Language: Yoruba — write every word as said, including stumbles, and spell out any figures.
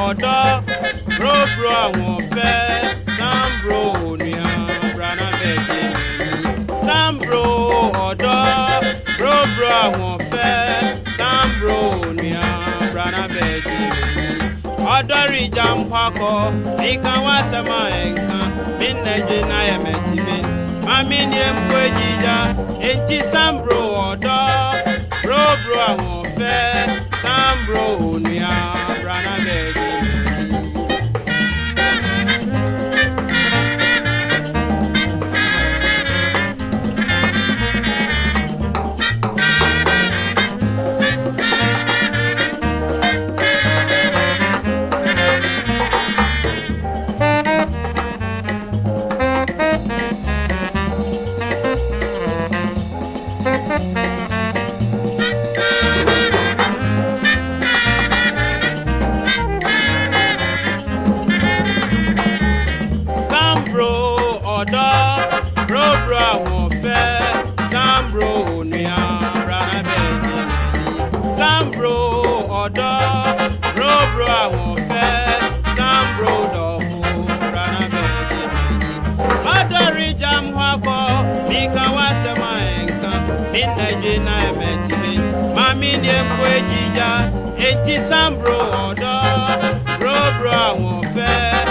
odo bro bro awon fe Sambro onia brana beji Sambro odo bro bro awon fe Sambro onia brana beji Odori jampako ikan wasama enka minneje na yemetibe mamini empojija enti Sambro odo bro bro awon fe Sambro onia brana beji Odo bro bro awon fe Sambro onia brana beji Sambro odo bro bro awon fe Sambro do brana beji Odori jamhako mika wasema enka minneje na emetibe mamini empojija enti Sambro odo bro bro awon fe